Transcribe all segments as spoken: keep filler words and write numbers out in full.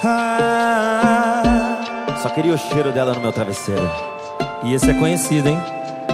Ah, só queria o cheiro dela no meu travesseiro. E esse é conhecido, hein?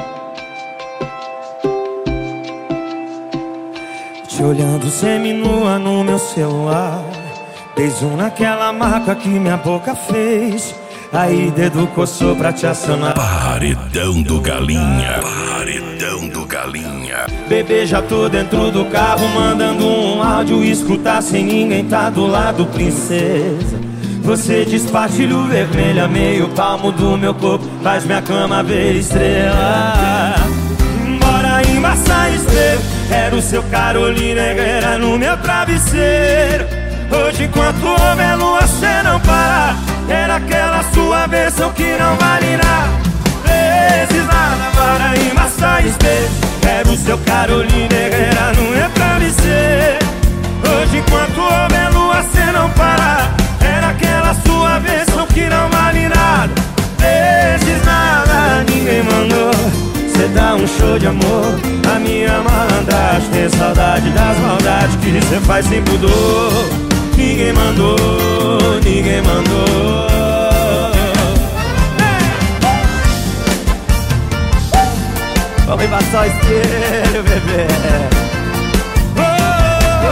Te olhando seminua no meu celular, dei zoom naquela marca que minha boca fez. Aí dedo coçou pra te acionar. Paredão do Galinha, paredão do Galinha. Bebê, já tô dentro do carro, mandando um áudio, escutar sem ninguém tá do lado, princesa. Você despartilha vermelho a meio palmo do meu corpo, faz minha cama ver estrela. Bora embaçar espelho, era o seu Carolina Herrera no meu travesseiro. Hoje enquanto homem é lua, cê não para. Era aquela sua versão que não vale nada. Vezes nada, bora embaçar espelho, era o seu Carolina Herrera no meu travesseiro. Hoje enquanto homem é lua, cê não para. Era aquela sua versão que não vale nada. Vezes nada, ninguém mandou. Cê dá um show de amor, a minha malandragem. Tem saudade das maldades que cê faz sem pudor. Ninguém mandou, ninguém mandou. Vamos embaçar o espelho, bebê. Oh, oh,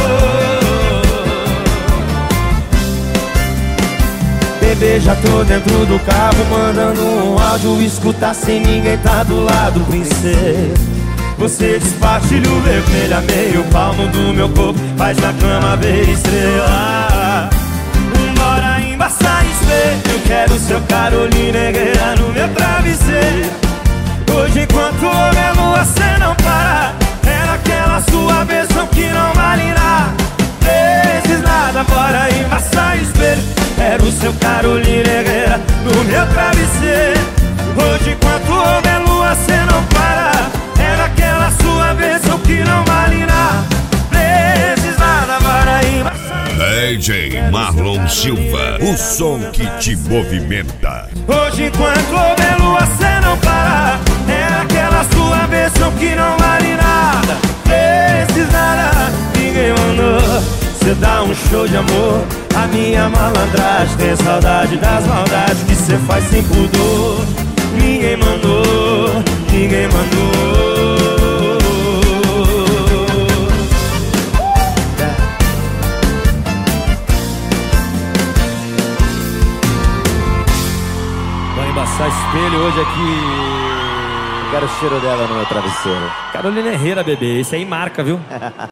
oh. Bebê, já tô dentro do carro, mandando um áudio, escutar sem ninguém tá do lado, princesa. Você despartilha o vermelho a meio palmo do meu corpo, faz na cama ver estrela. Bora embaçar espelho, eu quero seu Carolina Herrera no meu travesseiro. Hoje enquanto homem é lua, cê não para. Era aquela sua versão que não vale nada. Vezes nada, bora embaçar espelho, era o seu Carolina Herrera no meu travesseiro. Hoje enquanto homem é lua, cê não para. Era aquela sua versão que não vale nada. Vezes nada, bora embaçar. D J Marlon Silva, o som que te movimenta. Hoje enquanto houver lua, cê não para. Era aquela sua versão que não vale nada. Vezes nada, ninguém mandou. Cê dá um show de amor, a minha malandragem. Tem saudade das maldades que cê faz sem pudor. Ninguém mandou, ninguém mandou. Vou embaçar espelho hoje aqui. Quero o cheiro dela no meu travesseiro. Carolina Herrera, bebê, esse aí marca, viu?